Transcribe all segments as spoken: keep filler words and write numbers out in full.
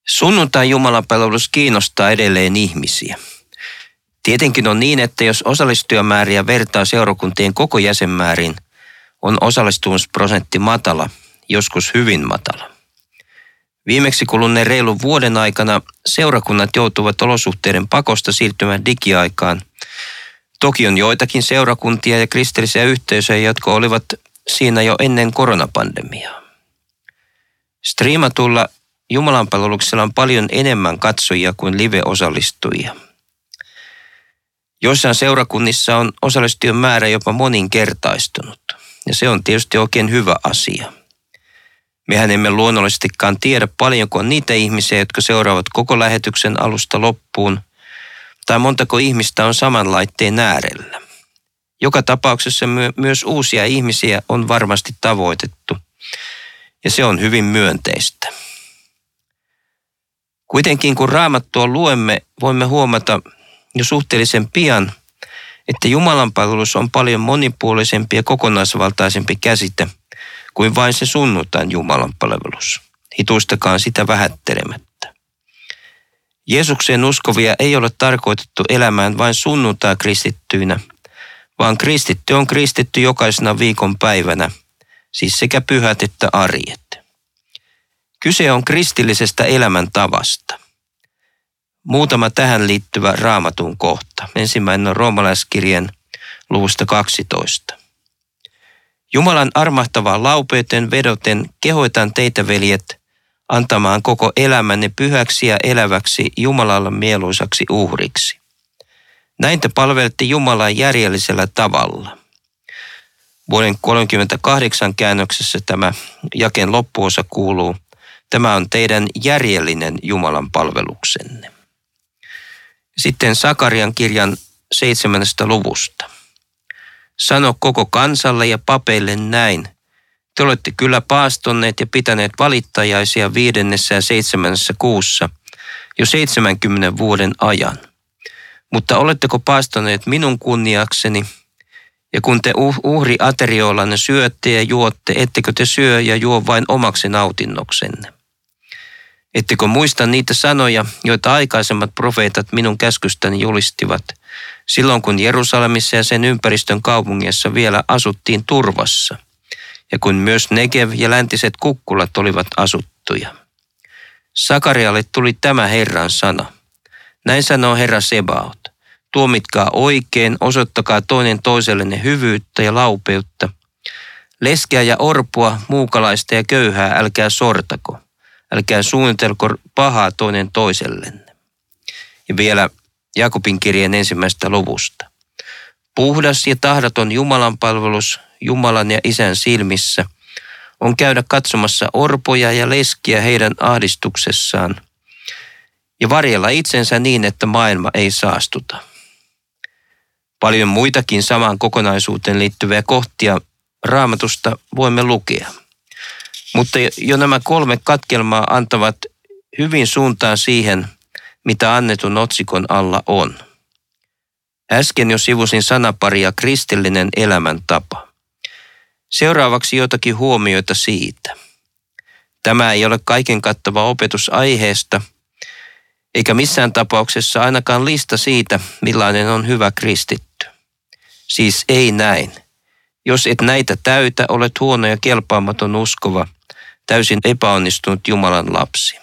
Sunnuntai jumalanpalvelus kiinnostaa edelleen ihmisiä. Tietenkin on niin, että jos osallistujamääriä vertaa seurakuntien koko jäsenmäärin, on osallistumisprosentti matala, joskus hyvin matala. Viimeksi kuluneen reilun vuoden aikana seurakunnat joutuvat olosuhteiden pakosta siirtymään digiaikaan. Toki on joitakin seurakuntia ja kristillisiä yhteisöjä, jotka olivat siinä jo ennen koronapandemiaa. Striimatulla jumalanpalveluksella on paljon enemmän katsojia kuin live-osallistujia. Joissain seurakunnissa on osallistujien määrä jopa moninkertaistunut, ja se on tietysti oikein hyvä asia. Mehän emme luonnollisestikaan tiedä paljonko on niitä ihmisiä, jotka seuraavat koko lähetyksen alusta loppuun, tai montako ihmistä on saman laitteen äärellä. Joka tapauksessa my- myös uusia ihmisiä on varmasti tavoitettu, ja se on hyvin myönteistä. Kuitenkin kun Raamattua luemme, voimme huomata jo suhteellisen pian, että jumalanpalvelus on paljon monipuolisempi ja kokonaisvaltaisempi käsite kuin vain se sunnuntain jumalanpalvelus. Hituistakaan sitä vähättelemättä. Jeesukseen uskovia ei ole tarkoitettu elämään vain sunnuntai kristittyinä, vaan kristitty on kristitty jokaisena viikon päivänä, siis sekä pyhät että arjet. Kyse on kristillisestä elämäntavasta. Muutama tähän liittyvä Raamatun kohta. Ensimmäinen on Roomalaiskirjeen luvusta kaksitoista. Jumalan armahtavaa laupeuteen vedoten kehoitan teitä, veljet, antamaan koko elämänne pyhäksi ja eläväksi Jumalalle mieluisaksi uhriksi. Näin te palvelette Jumalaa järjellisellä tavalla. Vuoden kolmekymmentäkahdeksan käännöksessä tämä jakeen loppuosa kuuluu: tämä on teidän järjellinen Jumalan palveluksenne. Sitten Sakarian kirjan seitsemännestä luvusta. Sano koko kansalle ja papeille näin: te olette kyllä paastonneet ja pitäneet valittajaisia viidennessä ja seitsemännessä kuussa jo seitsemänkymmenen vuoden ajan. Mutta oletteko paastoneet minun kunniakseni? Ja kun te uhriaterioillanne syötte ja juotte, ettekö te syö ja juo vain omaksi nautinnoksenne? Ettekö muista niitä sanoja, joita aikaisemmat profeetat minun käskystäni julistivat, silloin kun Jerusalemissa ja sen ympäristön kaupungeissa vielä asuttiin turvassa, ja kun myös Negev ja läntiset kukkulat olivat asuttuja? Sakarialle tuli tämä Herran sana. Näin sanoo Herra Sebaot: tuomitkaa oikein, osoittakaa toinen toisellenne hyvyyttä ja laupeutta. Leskeä ja orpoa, muukalaista ja köyhää älkää sortako. Älkää suunnitelko pahaa toinen toisellenne. Ja vielä Jakobin kirjeen ensimmäisestä luvusta. Puhdas ja tahdoton Jumalan palvelus Jumalan ja Isän silmissä on käydä katsomassa orpoja ja leskiä heidän ahdistuksessaan ja varjella itsensä niin, että maailma ei saastuta. Paljon muitakin samaan kokonaisuuteen liittyviä kohtia Raamatusta voimme lukea. Mutta jo nämä kolme katkelmaa antavat hyvin suuntaan siihen, mitä annetun otsikon alla on. Äsken jo sivusin sanaparia kristillinen elämäntapa. Seuraavaksi jotakin huomioita siitä. Tämä ei ole kaiken kattava opetus aiheesta, eikä missään tapauksessa ainakaan lista siitä, millainen on hyvä kristitty. Siis ei näin. Jos et näitä täytä, olet huono ja kelpaamaton uskova, täysin epäonnistunut Jumalan lapsi.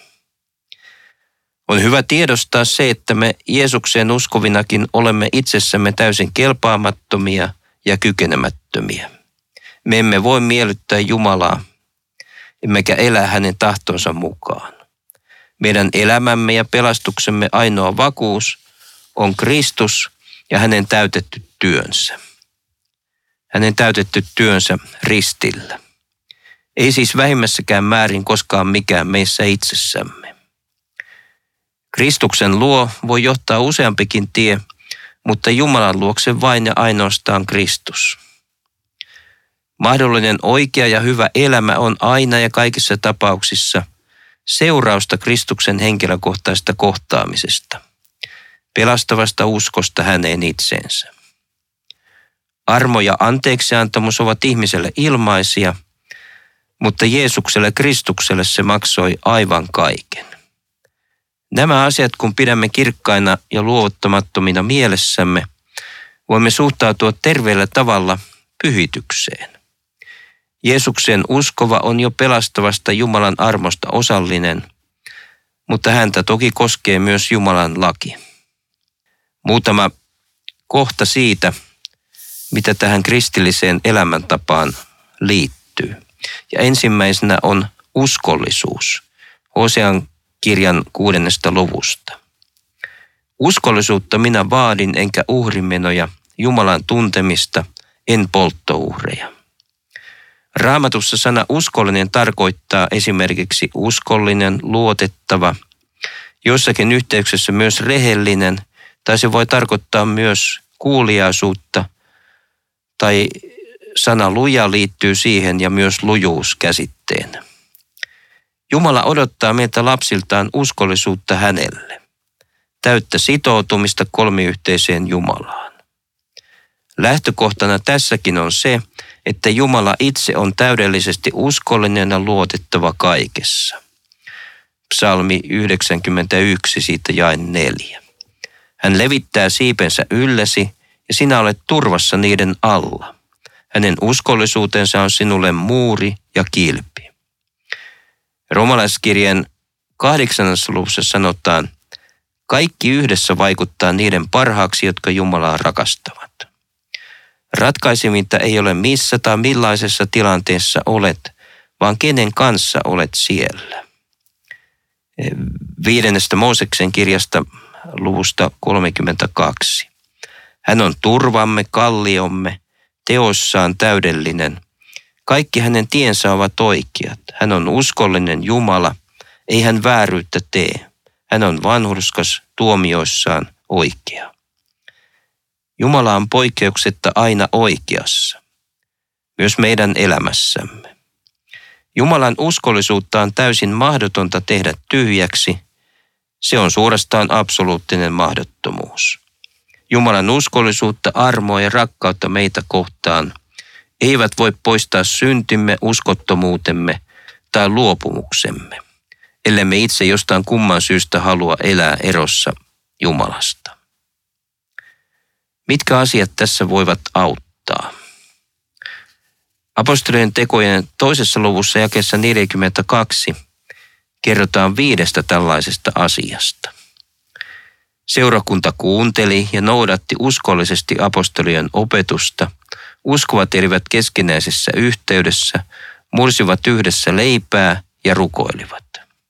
On hyvä tiedostaa se, että me Jeesukseen uskovinakin olemme itsessämme täysin kelpaamattomia ja kykenemättömiä. Me emme voi miellyttää Jumalaa, emmekä elää hänen tahtonsa mukaan. Meidän elämämme ja pelastuksemme ainoa vakuus on Kristus ja hänen täytetty työnsä. Hänen täytetty työnsä ristillä. Ei siis vähimmässäkään määrin koskaan mikään meissä itsessämme. Kristuksen luo voi johtaa useampikin tie, mutta Jumalan luokse vain ja ainoastaan Kristus. Mahdollinen oikea ja hyvä elämä on aina ja kaikissa tapauksissa seurausta Kristuksen henkilökohtaisesta kohtaamisesta, pelastavasta uskosta häneen itseensä. Armo ja anteeksiantamus ovat ihmiselle ilmaisia, mutta Jeesukselle Kristukselle se maksoi aivan kaiken. Nämä asiat, kun pidämme kirkkaina ja luovuttamattomina mielessämme, voimme suhtautua terveellä tavalla pyhitykseen. Jeesuksen uskova on jo pelastavasta Jumalan armosta osallinen, mutta häntä toki koskee myös Jumalan laki. Muutama kohta siitä, mitä tähän kristilliseen elämäntapaan liittyy. Ja ensimmäisenä on uskollisuus. Hosean kirjan kuudennesta luvusta. Uskollisuutta minä vaadin enkä uhrimenoja, Jumalan tuntemista, en polttouhreja. Raamatussa sana uskollinen tarkoittaa esimerkiksi uskollinen, luotettava, jossakin yhteyksessä myös rehellinen, tai se voi tarkoittaa myös kuuliaisuutta, tai sana luja liittyy siihen ja myös lujuus käsitteenä. Jumala odottaa meiltä lapsiltaan uskollisuutta hänelle, täyttä sitoutumista kolmiyhteiseen Jumalaan. Lähtökohtana tässäkin on se, että Jumala itse on täydellisesti uskollinen ja luotettava kaikessa. Psalmi yhdeksänkymmentäyksi, siitä jae neljä. Hän levittää siipensä yllesi ja sinä olet turvassa niiden alla. Hänen uskollisuutensa on sinulle muuri ja kilpi. Roomalaiskirjeen kahdeksannessa luvussa sanotaan, kaikki yhdessä vaikuttaa niiden parhaaksi, jotka Jumalaa rakastavat. Ratkaisevinta ei ole missä tai millaisessa tilanteessa olet, vaan kenen kanssa olet siellä. Viidennestä Mooseksen kirjasta luvusta kolmekymmentäkaksi. Hän on turvamme, kalliomme, teossaan täydellinen. Kaikki hänen tiensä ovat oikeat. Hän on uskollinen Jumala, ei hän vääryyttä tee. Hän on vanhurskas, tuomioissaan oikea. Jumala on poikkeuksetta aina oikeassa, myös meidän elämässämme. Jumalan uskollisuutta on täysin mahdotonta tehdä tyhjäksi. Se on suorastaan absoluuttinen mahdottomuus. Jumalan uskollisuutta, armoa ja rakkautta meitä kohtaan eivät voi poistaa syntimme, uskottomuutemme tai luopumuksemme, ellemme itse jostain kumman syystä halua elää erossa Jumalasta. Mitkä asiat tässä voivat auttaa? Apostolien tekojen toisessa luvussa jakeessa neljäkymmentäkaksi kerrotaan viidestä tällaisesta asiasta. Seurakunta kuunteli ja noudatti uskollisesti apostolien opetusta, uskovat elivät keskinäisessä yhteydessä, mursivat yhdessä leipää ja rukoilivat.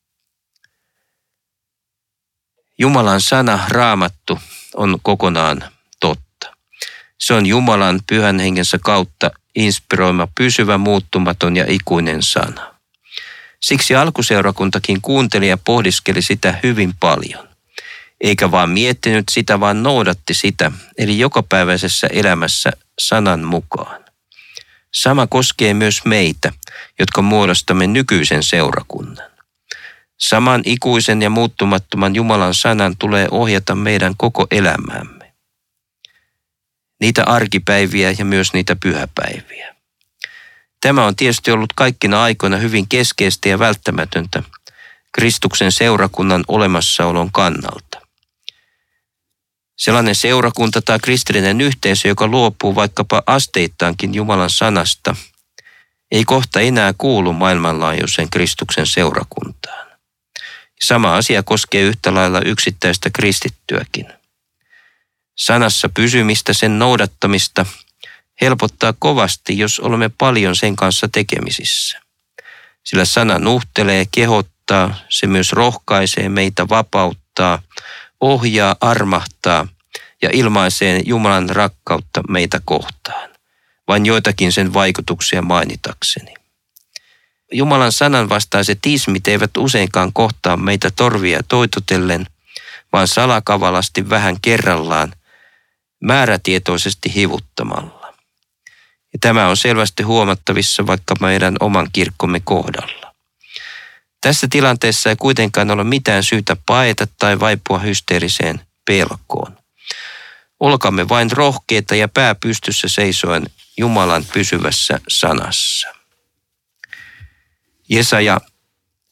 Jumalan sana, Raamattu, on kokonaan totta. Se on Jumalan pyhän hengensä kautta inspiroima, pysyvä, muuttumaton ja ikuinen sana. Siksi alkuseurakuntakin kuunteli ja pohdiskeli sitä hyvin paljon. Eikä vaan miettinyt sitä, vaan noudatti sitä, eli jokapäiväisessä elämässä sanan mukaan. Sama koskee myös meitä, jotka muodostamme nykyisen seurakunnan. Saman ikuisen ja muuttumattoman Jumalan sanan tulee ohjata meidän koko elämäämme. Niitä arkipäiviä ja myös niitä pyhäpäiviä. Tämä on tietysti ollut kaikkina aikoina hyvin keskeistä ja välttämätöntä Kristuksen seurakunnan olemassaolon kannalta. Sellainen seurakunta tai kristillinen yhteisö, joka luopuu vaikkapa asteittaankin Jumalan sanasta, ei kohta enää kuulu maailmanlaajuiseen Kristuksen seurakuntaan. Sama asia koskee yhtä lailla yksittäistä kristittyäkin. Sanassa pysymistä, sen noudattamista helpottaa kovasti, jos olemme paljon sen kanssa tekemisissä. Sillä sana nuhtelee, kehottaa, se myös rohkaisee meitä, vapauttaa, ohjaa, armahtaa ja ilmaisee Jumalan rakkautta meitä kohtaan. Vain joitakin sen vaikutuksia mainitakseni. Jumalan sanan vastaiset ismit eivät useinkaan kohtaa meitä torvia toitotellen, vaan salakavalasti vähän kerrallaan, määrätietoisesti hivuttamalla. Ja tämä on selvästi huomattavissa vaikka meidän oman kirkkomme kohdalla. Tässä tilanteessa ei kuitenkaan ole mitään syytä paeta tai vaipua hysteeriseen pelkoon. Olkaamme vain rohkeita ja pää pystyssä seisoen Jumalan pysyvässä sanassa. Jesaja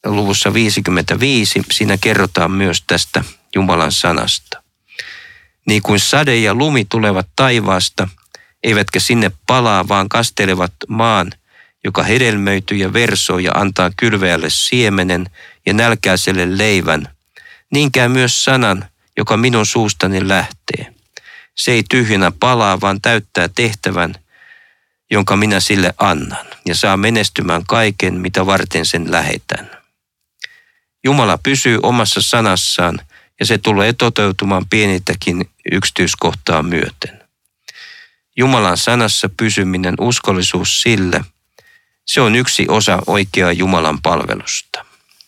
luvussa viisikymmentäviisi, siinä kerrotaan myös tästä Jumalan sanasta. Niin kuin sade ja lumi tulevat taivaasta, eivätkä sinne palaa, vaan kastelevat maan, joka hedelmöityy ja versoo ja antaa kylväjälle siemenen ja nälkäiselle leivän, niinkään myös sanan, joka minun suustani lähtee. Se ei tyhjänä palaa, vaan täyttää tehtävän, jonka minä sille annan, ja saa menestymään kaiken, mitä varten sen lähetän. Jumala pysyy omassa sanassaan, ja se tulee toteutumaan pienitäkin yksityiskohtaa myöten. Jumalan sanassa pysyminen, uskollisuus sille, se on yksi osa oikeaa Jumalan palvelusta.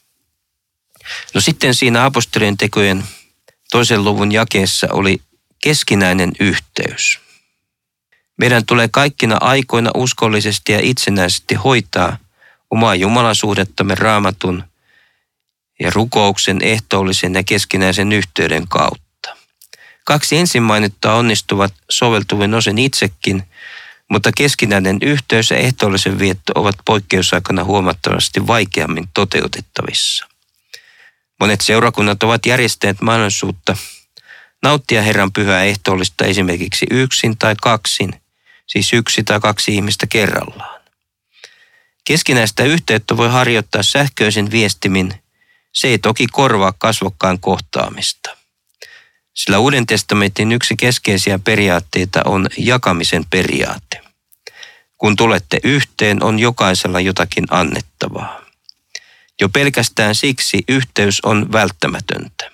No sitten siinä apostolien tekojen toisen luvun jakeessa oli keskinäinen yhteys. Meidän tulee kaikkina aikoina uskollisesti ja itsenäisesti hoitaa omaa jumalasuhdettamme Raamatun ja rukouksen, ehtoollisen ja keskinäisen yhteyden kautta. Kaksi ensin mainittua onnistuvat soveltuvin osin itsekin, mutta keskinäinen yhteys ja ehtoollisen vietto ovat poikkeusaikana huomattavasti vaikeammin toteutettavissa. Monet seurakunnat ovat järjestäneet mahdollisuutta nauttia Herran pyhää ehtoollista esimerkiksi yksin tai kaksin, siis yksi tai kaksi ihmistä kerrallaan. Keskinäistä yhteyttä voi harjoittaa sähköisen viestimin, se ei toki korvaa kasvokkain kohtaamista. Sillä Uuden testamentin yksi keskeisiä periaatteita on jakamisen periaate. Kun tulette yhteen, on jokaisella jotakin annettavaa. Jo pelkästään siksi yhteys on välttämätöntä.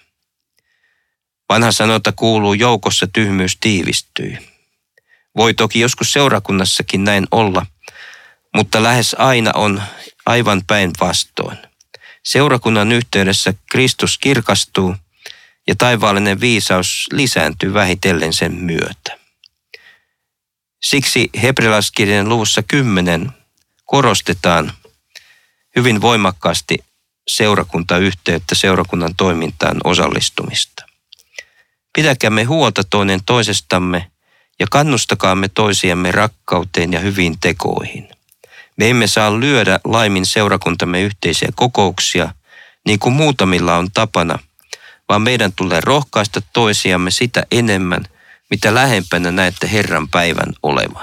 Vanha sanonta kuuluu, joukossa tyhmyys tiivistyy. Voi toki joskus seurakunnassakin näin olla, mutta lähes aina on aivan päinvastoin. Seurakunnan yhteydessä Kristus kirkastuu ja taivaallinen viisaus lisääntyy vähitellen sen myötä. Siksi hebrealaiskirjan luvussa kymmenen korostetaan hyvin voimakkaasti seurakuntayhteyttä, seurakunnan toimintaan osallistumista. Pitäkäämme huolta toinen toisestamme ja kannustakaamme toisiamme rakkauteen ja hyviin tekoihin. Me emme saa lyödä laimin seurakuntamme yhteisiä kokouksia, niin kuin muutamilla on tapana, vaan meidän tulee rohkaista toisiamme sitä enemmän, mitä lähempänä näette Herran päivän olevan.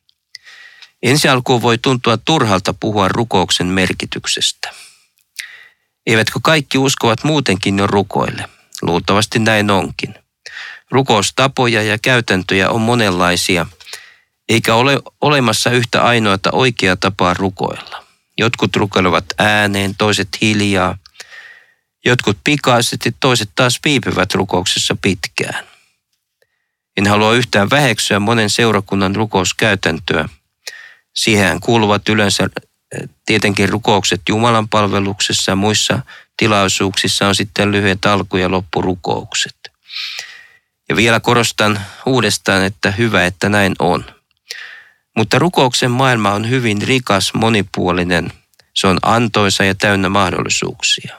Ensi alkuun voi tuntua turhalta puhua rukouksen merkityksestä. Eivätkö kaikki uskovat muutenkin jo rukoille? Luultavasti näin onkin. Rukoustapoja ja käytäntöjä on monenlaisia, eikä ole olemassa yhtä ainoata oikeaa tapaa rukoilla. Jotkut rukoilevat ääneen, toiset hiljaa, jotkut pikaisesti, toiset taas viipyvät rukouksessa pitkään. En halua yhtään väheksyä monen seurakunnan rukouskäytäntöä. Siihen kuuluvat yleensä tietenkin rukoukset Jumalan palveluksessa ja muissa tilaisuuksissa on sitten lyhyet alku- ja loppurukoukset. Ja vielä korostan uudestaan, että hyvä, että näin on. Mutta rukouksen maailma on hyvin rikas, monipuolinen. Se on antoisa ja täynnä mahdollisuuksia.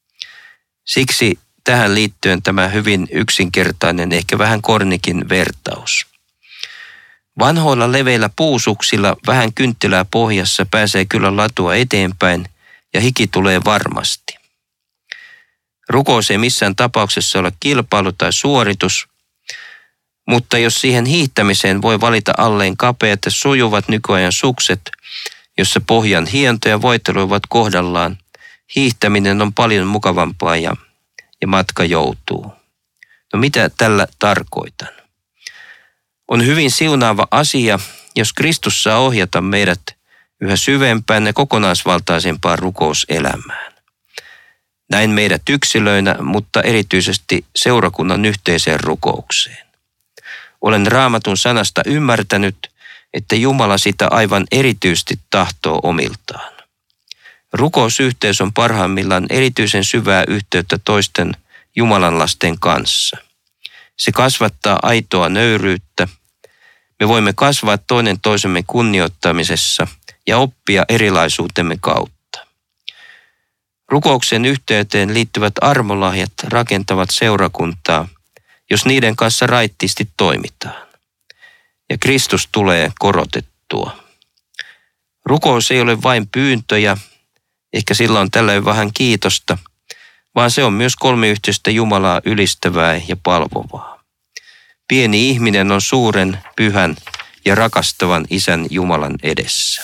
Siksi tähän liittyen tämä hyvin yksinkertainen, ehkä vähän kornikin vertaus. Vanhoilla leveillä puusuksilla vähän kynttilää pohjassa pääsee kyllä latua eteenpäin ja hiki tulee varmasti. Rukous ei missään tapauksessa ole kilpailu tai suoritus, mutta jos siihen hiihtämiseen voi valita alleen kapeat ja sujuvat nykyajan sukset, jossa pohjan hiento ja voitelu ovat kohdallaan, hiihtäminen on paljon mukavampaa ja, ja matka joutuu. No mitä tällä tarkoitan? On hyvin siunaava asia, jos Kristus saa ohjata meidät yhä syvempään ja kokonaisvaltaisempaan rukouselämään. Näin meidät yksilöinä, mutta erityisesti seurakunnan yhteiseen rukoukseen. Olen Raamatun sanasta ymmärtänyt, että Jumala sitä aivan erityisesti tahtoo omiltaan. Rukousyhteys on parhaimmillaan erityisen syvää yhteyttä toisten Jumalan lasten kanssa. Se kasvattaa aitoa nöyryyttä. Me voimme kasvaa toinen toisemme kunnioittamisessa ja oppia erilaisuutemme kautta. Rukouksen yhteyteen liittyvät armolahjat rakentavat seurakuntaa, jos niiden kanssa raittiisti toimitaan. Ja Kristus tulee korotettua. Rukous ei ole vain pyyntöjä Ehkä sillä on tällöin vähän kiitosta, vaan se on myös kolmiyhteistä Jumalaa ylistävää ja palvovaa. Pieni ihminen on suuren, pyhän ja rakastavan Isän Jumalan edessä.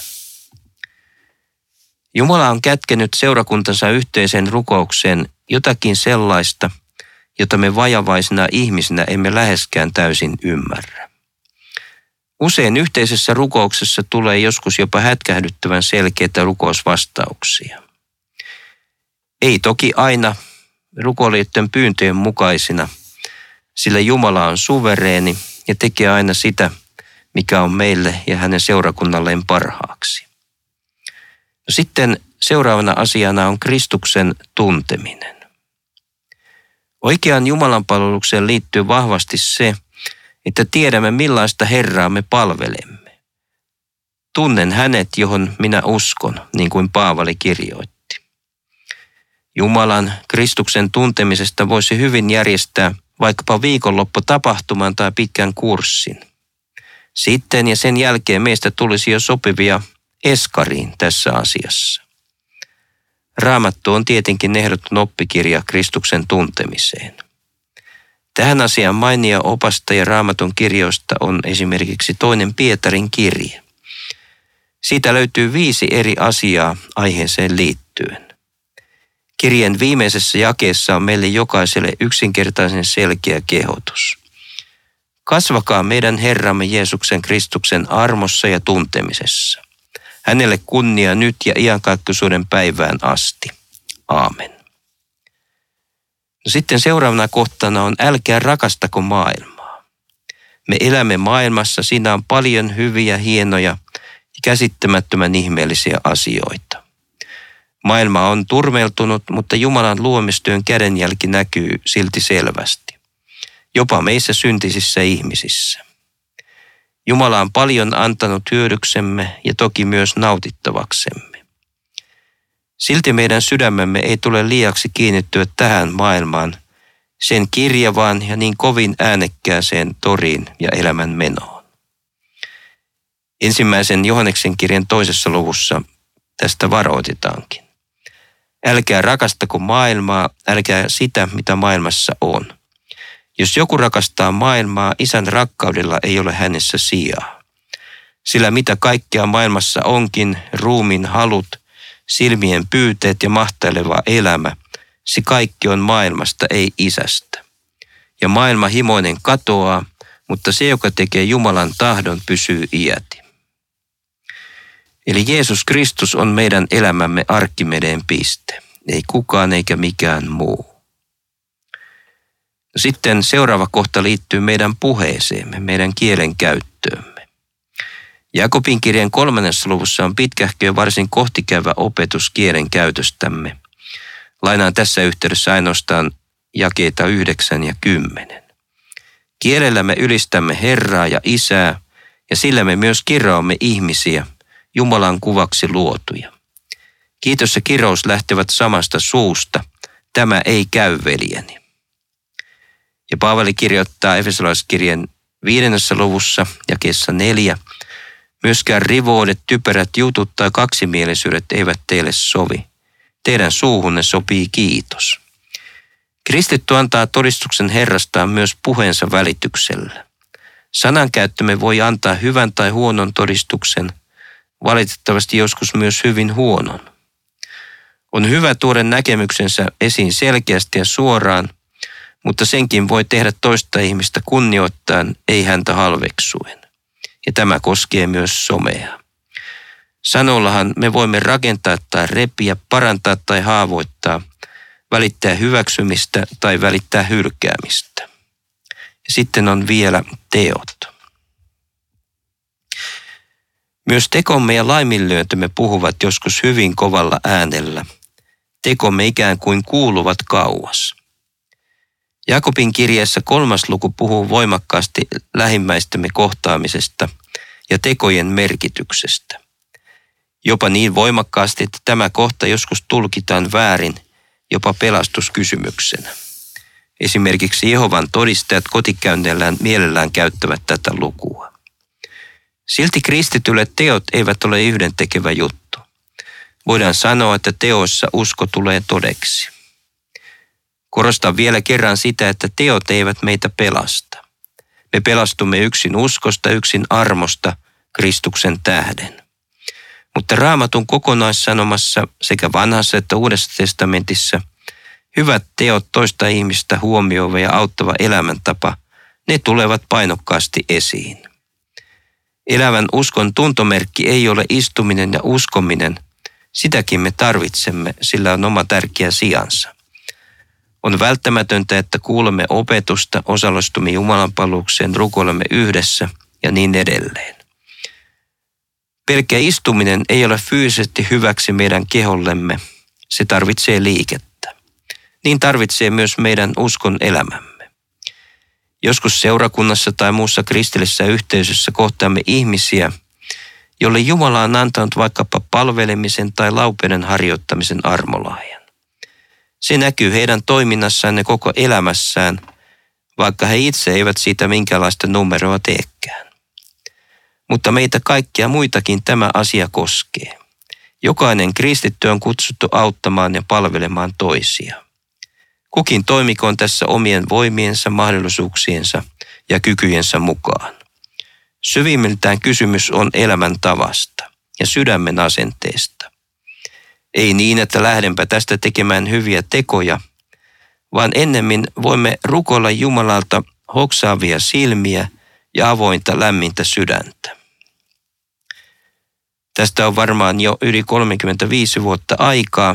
Jumala on kätkenyt seurakuntansa yhteiseen rukoukseen jotakin sellaista, jota me vajavaisina ihmisinä emme läheskään täysin ymmärrä. Usein yhteisessä rukouksessa tulee joskus jopa hätkähdyttävän selkeitä rukousvastauksia. Ei toki aina rukoilijoiden pyyntöjen mukaisina, sillä Jumala on suvereeni ja tekee aina sitä, mikä on meille ja hänen seurakunnalleen parhaaksi. No sitten seuraavana asiana on Kristuksen tunteminen. Oikeaan Jumalan palvelukseen liittyy vahvasti se, että tiedämme millaista Herraa me palvelemme. Tunnen hänet, johon minä uskon, niin kuin Paavali kirjoitti. Jumalan, Kristuksen tuntemisesta voisi hyvin järjestää vaikkapa viikonlopputapahtuman tai pitkän kurssin. Sitten ja sen jälkeen meistä tulisi jo sopivia eskariin tässä asiassa. Raamattu on tietenkin ehdoton oppikirja Kristuksen tuntemiseen. Tähän asiaan mainio opasta ja Raamatun kirjoista on esimerkiksi toinen Pietarin kirje. Siitä löytyy viisi eri asiaa aiheeseen liittyen. Kirjeen viimeisessä jakeessa on meille jokaiselle yksinkertaisen selkeä kehotus. Kasvakaa meidän Herramme Jeesuksen Kristuksen armossa ja tuntemisessa. Hänelle kunnia nyt ja iankaikkisuuden päivään asti. Aamen. No sitten seuraavana kohtana on älkää rakastako maailmaa. Me elämme maailmassa, siinä on paljon hyviä, hienoja ja käsittämättömän ihmeellisiä asioita. Maailma on turmeltunut, mutta Jumalan luomistyön kädenjälki näkyy silti selvästi. Jopa meissä syntisissä ihmisissä. Jumala on paljon antanut hyödyksemme ja toki myös nautittavaksemme. Silti meidän sydämemme ei tule liiaksi kiinnittyä tähän maailmaan, sen kirjavaan ja niin kovin äänekkääseen toriin ja elämän menoon. Ensimmäisen Johanneksen kirjan toisessa luvussa tästä varoitetaankin. Älkää rakastako maailmaa, älkää sitä, mitä maailmassa on. Jos joku rakastaa maailmaa, Isän rakkaudella ei ole hänessä sijaa. Sillä mitä kaikkea maailmassa onkin, ruumiin halut, silmien pyyteet ja mahtaileva elämä, se kaikki on maailmasta, ei Isästä. Ja maailma himoinen katoaa, mutta se, joka tekee Jumalan tahdon, pysyy iäti. Eli Jeesus Kristus on meidän elämämme Arkimedeen piste, ei kukaan eikä mikään muu. Sitten seuraava kohta liittyy meidän puheeseemme, meidän kielen käyttöömme. Jakobin kirjan kolmannessa luvussa on pitkähkö ja varsin kohtikäyvä opetus kielen käytöstämme. Lainaan tässä yhteydessä ainoastaan jakeita yhdeksän ja kymmenen. Kielellä me ylistämme Herraa ja Isää, ja sillä me myös kirjaamme ihmisiä, Jumalan kuvaksi luotuja. Kiitos ja kirous lähtevät samasta suusta, tämä ei käy veljeni. Ja Paavali kirjoittaa Efesolaiskirjan viidennessä luvussa jakeessa neljä. Myöskään rivoudet, typerät jutut tai kaksimielisyydet eivät teille sovi. Teidän suuhunne sopii kiitos. Kristitty antaa todistuksen Herrastaan myös puheensa välityksellä. Sanankäyttömme voi antaa hyvän tai huonon todistuksen, valitettavasti joskus myös hyvin huonon. On hyvä tuoda näkemyksensä esiin selkeästi ja suoraan, mutta senkin voi tehdä toista ihmistä kunnioittaen, ei häntä halveksuen. Ja tämä koskee myös somea. Sanollahan me voimme rakentaa tai repiä, parantaa tai haavoittaa, välittää hyväksymistä tai välittää hylkäämistä. Ja sitten on vielä teot. Myös tekomme ja laiminlyöntömme puhuvat joskus hyvin kovalla äänellä. Tekomme ikään kuin kuuluvat kauas. Jakobin kirjeessä kolmas luku puhuu voimakkaasti lähimmäistemme kohtaamisesta ja tekojen merkityksestä. Jopa niin voimakkaasti, että tämä kohta joskus tulkitaan väärin, jopa pelastuskysymyksenä. Esimerkiksi Jehovan todistajat kotikäynneillään mielellään käyttävät tätä lukua. Silti kristitylle teot eivät ole yhdentekevä juttu. Voidaan sanoa, että teoissa usko tulee todeksi. Korostan vielä kerran sitä, että teot eivät meitä pelasta. Me pelastumme yksin uskosta, yksin armosta, Kristuksen tähden. Mutta Raamatun kokonaissanomassa sekä vanhassa että uudessa testamentissa hyvät teot, toista ihmistä huomioiva ja auttava elämäntapa, ne tulevat painokkaasti esiin. Elävän uskon tuntomerkki ei ole istuminen ja uskominen. Sitäkin me tarvitsemme, sillä on oma tärkeä sijansa. On välttämätöntä, että kuulemme opetusta, osallistumme jumalanpalvelukseen, rukoilemme yhdessä ja niin edelleen. Pelkkä istuminen ei ole fyysisesti hyväksi meidän kehollemme. Se tarvitsee liikettä. Niin tarvitsee myös meidän uskon elämämme. Joskus seurakunnassa tai muussa kristillisessä yhteisössä kohtaamme ihmisiä, jolle Jumala on antanut vaikkapa palvelemisen tai laupeuden harjoittamisen armolahjan. Se näkyy heidän toiminnassaan ja koko elämässään, vaikka he itse eivät siitä minkäänlaista numeroa teekään. Mutta meitä kaikkia muitakin tämä asia koskee. Jokainen kristitty on kutsuttu auttamaan ja palvelemaan toisia. Kukin toimikoon tässä omien voimiensa, mahdollisuuksiensa ja kykyjensä mukaan. Syvimmiltään kysymys on elämäntavasta ja sydämen asenteesta. Ei niin, että lähdenpä tästä tekemään hyviä tekoja, vaan ennemmin voimme rukoilla Jumalalta hoksaavia silmiä ja avointa lämmintä sydäntä. Tästä on varmaan jo yli kolmekymmentäviisi vuotta aikaa.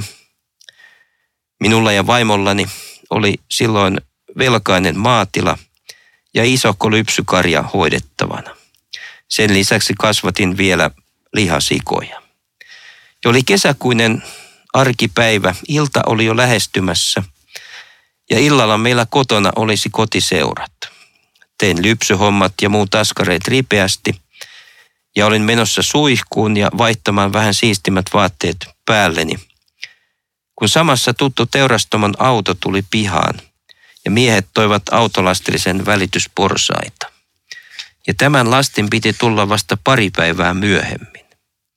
Minulla ja vaimollani oli silloin velkainen maatila ja isohko lypsykarja hoidettavana. Sen lisäksi kasvatin vielä lihasikoja. Ja oli kesäkuinen arkipäivä, ilta oli jo lähestymässä ja illalla meillä kotona olisi kotiseurat. Tein lypsyhommat ja muut askareet ripeästi ja olin menossa suihkuun ja vaihtamaan vähän siistimmät vaatteet päälleni. Kun samassa tuttu teurastamon auto tuli pihaan ja miehet toivat autolastillisen välitysporsaita. Ja tämän lastin piti tulla vasta pari päivää myöhemmin.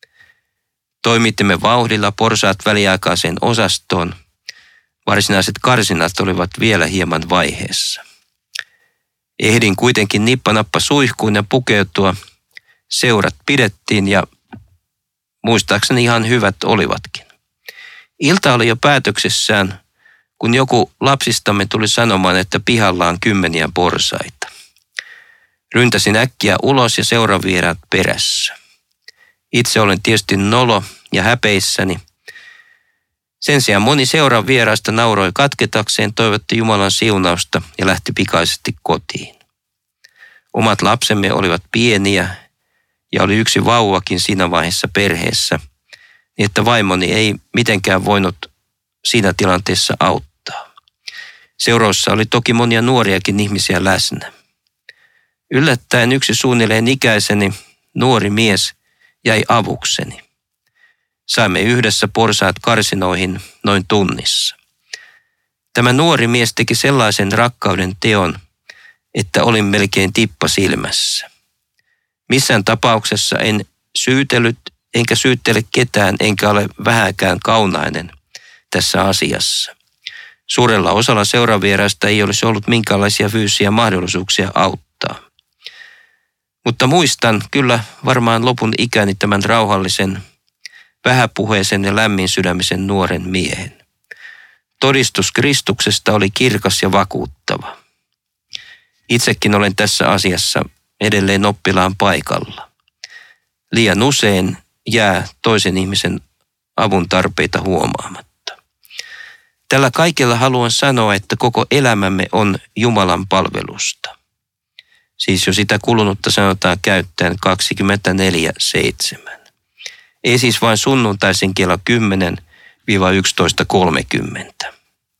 Toimitimme vauhdilla porsaat väliaikaiseen osastoon. Varsinaiset karsinat olivat vielä hieman vaiheessa. Ehdin kuitenkin nippanappa suihkuun ja pukeutua. Seurat pidettiin ja muistaakseni ihan hyvät olivatkin. Ilta oli jo päätöksessään, kun joku lapsistamme tuli sanomaan, että pihalla on kymmeniä porsaita. Ryntäsin äkkiä ulos ja seuravieraat perässä. Itse olen tietysti nolo ja häpeissäni. Sen sijaan moni seuran vieraista nauroi katketakseen, toivotti Jumalan siunausta ja lähti pikaisesti kotiin. Omat lapsemme olivat pieniä ja oli yksi vauvakin siinä vaiheessa perheessä, niin että vaimoni ei mitenkään voinut siinä tilanteessa auttaa. Seuraussa oli toki monia nuoriakin ihmisiä läsnä. Yllättäen yksi suunnilleen ikäiseni nuori mies jäi avukseni. Saimme yhdessä porsaat karsinoihin noin tunnissa. Tämä nuori mies teki sellaisen rakkauden teon, että olin melkein tippa silmässä. Missään tapauksessa en syytellyt enkä syyttele ketään, enkä ole vähäkään kaunainen tässä asiassa. Suurella osalla seuravieraista ei olisi ollut minkäänlaisia fyysisiä mahdollisuuksia auttaa. Mutta muistan kyllä varmaan lopun ikäni tämän rauhallisen, vähäpuheisen ja lämmin sydämisen nuoren miehen. Todistus Kristuksesta oli kirkas ja vakuuttava. Itsekin olen tässä asiassa edelleen oppilaan paikalla. Liian usein jää toisen ihmisen avun tarpeita huomaamatta. Tällä kaikella haluan sanoa, että koko elämämme on Jumalan palvelusta. Siis jo sitä kulunutta sanotaan käyttäen kaksikymmentäneljä seitsemän. Ei siis vain sunnuntaisin kello kymmenen yksitoista kolmekymmentä.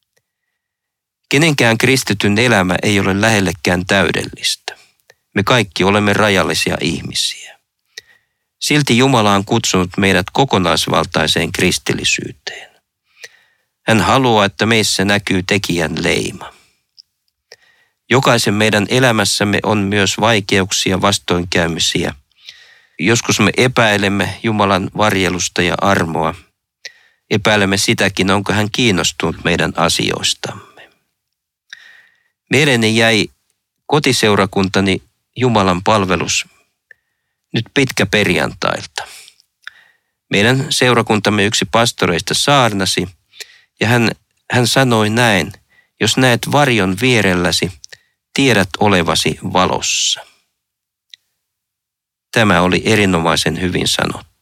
Kenenkään kristityn elämä ei ole lähellekään täydellistä. Me kaikki olemme rajallisia ihmisiä. Silti Jumala on kutsunut meidät kokonaisvaltaiseen kristillisyyteen. Hän haluaa, että meissä näkyy tekijän leima. Jokaisen meidän elämässämme on myös vaikeuksia, vastoinkäymisiä. Joskus me epäilemme Jumalan varjelusta ja armoa. Epäilemme sitäkin, onko hän kiinnostunut meidän asioistamme. Mieleeni jäi kotiseurakuntani Jumalan palvelus nyt pitkä perjantailta. Meidän seurakuntamme yksi pastoreista saarnasi ja hän, hän sanoi näin: jos näet varjon vierelläsi, tiedät olevasi valossa. Tämä oli erinomaisen hyvin sanottu.